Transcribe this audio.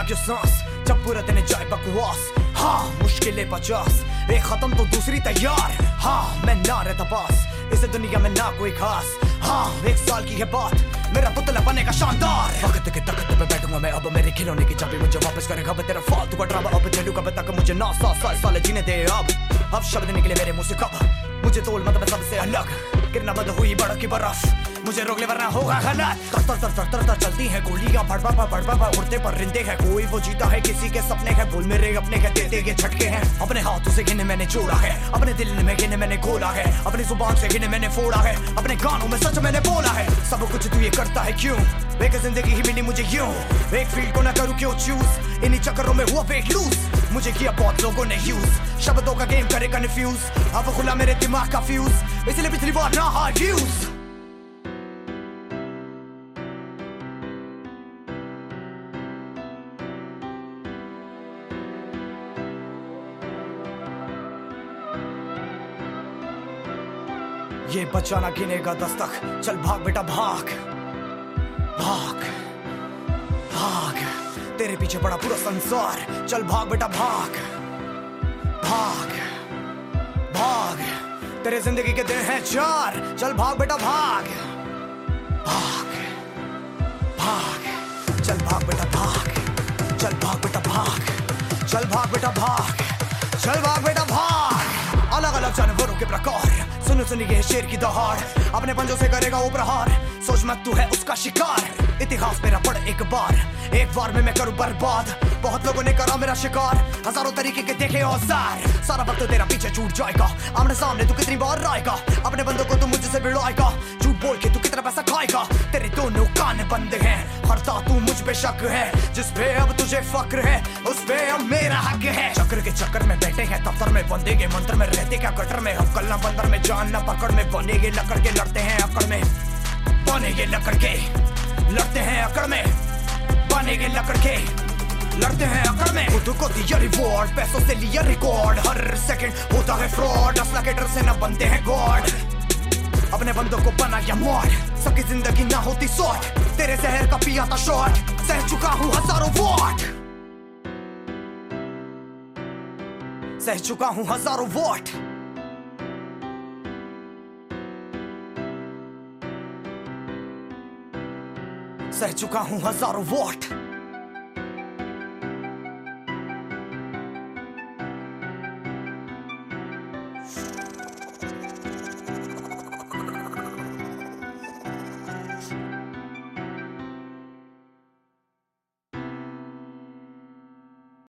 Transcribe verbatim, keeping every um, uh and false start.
क्यों सांस जब पूरा दिन जाए बकवास। हाँ मुश्किलें पचास, एक खत्म तो दूसरी तैयार। हाँ मैं ना रहता पास इस दुनिया में ना कोई खास। हाँ एक साल की है बात, मेरा पुतला बनेगा शानदार। वक्त के तख्त पे बैठूंगा मैं अब, मेरे खिलौने की चाबी मुझे वापस करेगा अब। तेरा फालतू का ड्रामा अब चलू कब तक, मुझे नौ सौ साल साल जीने दे अब। अब शब्द निकले मेरे मुंह से कब, मुझे तोल मत मैं सबसे अलग। गिरना बंद हुई बर्फ की बर्फ, मुझे रोक ले वरना होगा गलत। तर तर तर तर तर तर चलती है गोलियां, भड़बा पर भड़बा पर उड़ते पर रिंदे हैं। कोई वो जीता है किसी के सपने हैं, भूल मेरे अपने के देते के झटके हैं। अपने हाथों से गिने मैंने जोड़ा है, अपने दिल में गिने मैंने खोला है, अपनी जुबान से गिने मैंने फोड़ा है, अपने गानों में सच मैंने बोला है। सब कुछ तू ये करता है क्यों, एक जिंदगी ही मिली मुझे यूं। एक फील्ड को ना करूं क्यों चूज, इन्हीं चक्करों में हुआ वेट लूज। मुझे किया बहुत लोगों ने यूज, शब्दों का गेम करे कंफ्यूज। अब खुला मेरे दिमाग का फ्यूज, इसलिए पिछली बार ना हार यूज। ये बच्चा ना गिनेगा दस्तक, चल भाग बेटा भाग भाग भाग। तेरे पीछे पड़ा पूरा संसार, चल भाग बेटा भाग भाग भाग। तेरे जिंदगी के दिन हैं चार, चल भाग बेटा भाग भाग भाग। चल भाग बेटा भाग, चल भाग बेटा भाग, चल भाग बेटा भाग, चल भाग बेटा भाग। अलग अलग जानवरों के प्रकार, सुन सुनिए शेर की दहाड़, अपने पंजों से करेगा वो प्रहार। सोच मत तू है उसका शिकार, इतिहास मेरा पढ़ एक बार, एक बार में मैं करूं बर्बाद। बहुत लोगों ने करा मेरा शिकार, हजारों तरीके के देखे औजार। सारा वक्त तेरा पीछे छूट जाएगा, आमने सामने तू कितनी बार आएगा। अपने बंदों को तू मुझसे भिड़वाएगा, झूठ बोल के तू कितना पैसा खाएगा। तेरे दोनों कान बंद हैं, हरता तू मुझ पे शक है। जिस पे अब तुझे फक्र है उस पे अब मेरा हक है। चक्र के चक्कर में बैठे हैं दफ्तर में, बंदेगे मंत्र में रहते क्या कटर में। हम कल ना बंदर में जान ना पकड़ में, बनेगे लकड़ के लड़ते हैं अकड़ में। बनेगे लकड़ के लड़ते हैं अकड़ में, बनेगे लकड़ के लड़ते हैं अकड़ में। खुद को दिया रिवॉर्ड, पैसों से लिया रिकॉर्ड, हर सेकंड होता है फ्रॉड। असला के डर से ना बनते हैं गॉड, अपने बंदों को बनाया मॉड। सबकी जिंदगी ना होती शॉर्ट, तेरे जहर का पिया था शॉर्ट। सह चुका हूँ हजारों वॉट, सह चुका हूँ हजारों वॉट। सह चुका हूँ हजारों वॉट।